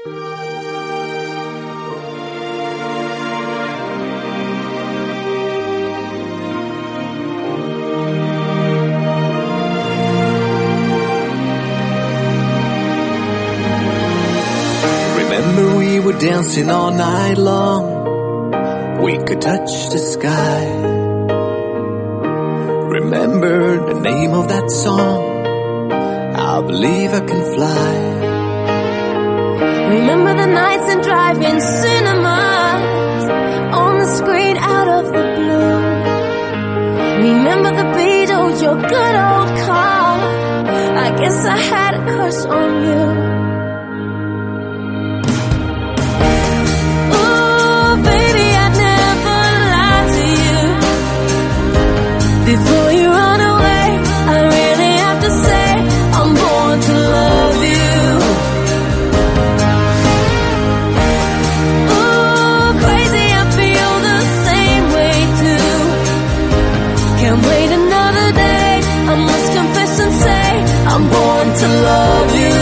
Remember we were dancing all night long. We could touch the sky. Remember the name of that song? I believe I can fly. Remember the nights in drive-in cinemas, on the screen out of the blue. Remember the Beatles, your good old car. I guess I had a crush on you. Before you run away, I really have to say I'm born to love you. Ooh, crazy, I feel the same way too. Can't wait another day, I must confess and say I'm born to love you.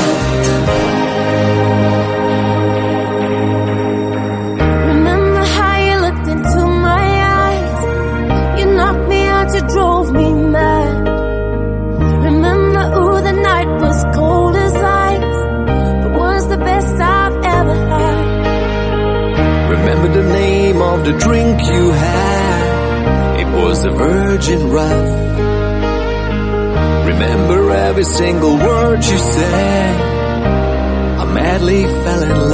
Remember how you looked into my eyes? You knocked me out, you drove me mad. Remember, ooh, the night was cold as ice, but was the best I've ever had. Remember the name of the drink you had? It was a Virgin Rough. Remember every single word you said? I madly fell in love.